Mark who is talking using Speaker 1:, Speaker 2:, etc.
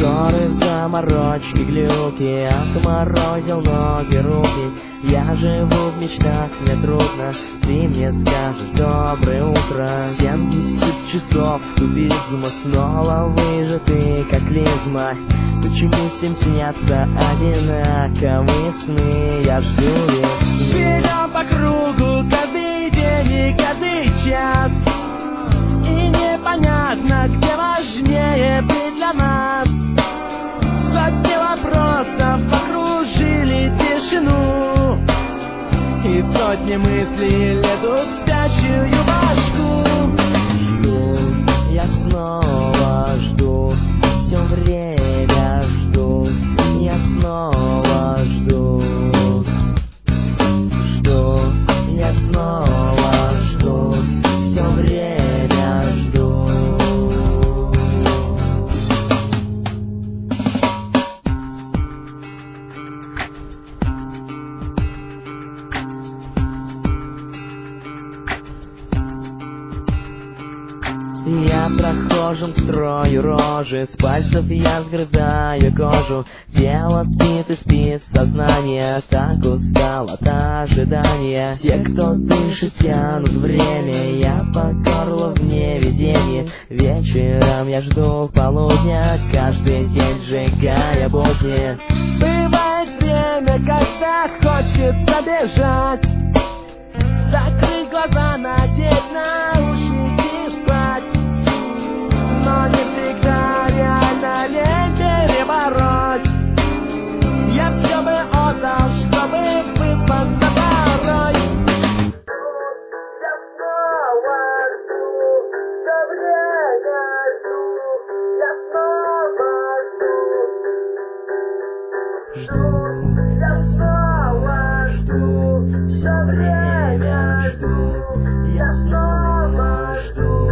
Speaker 1: Шторы, заморочки, глюки, отморозил ноги, руки. Я живу в мечтах, мне трудно, ты мне скажешь доброе утро. 70 часов тубизма, снова выжатый, как клизма. Почему всем снятся одинаковые сны? Я жду весны. Живем по кругу каждый день и каждый час, и непонятно, где важнее быть для нас. Сотни вопросов окружили тишину, и сотни мыслей лезут в спящую башку. Жду, я снова жду, все время жду, я снова жду. Жду, я снова жду, все время жду. Я прохожим строю рожи, с пальцев я сгрызаю кожу. Тело спит и спит, сознание так устал от ожидания. Все, кто дышит, тянут время, я по горло в невезении. Вечером я жду полудня, каждый день сжигая будни. Бывает время, когда хочется бежать, закрыть глаза, надеть наушники, спать. Но не всегда реально лень перебороть. Я все бы отдал, чтобы выспаться порой. Я снова жду, все время жду, я снова жду. Жду, я снова жду, все время жду, я снова жду.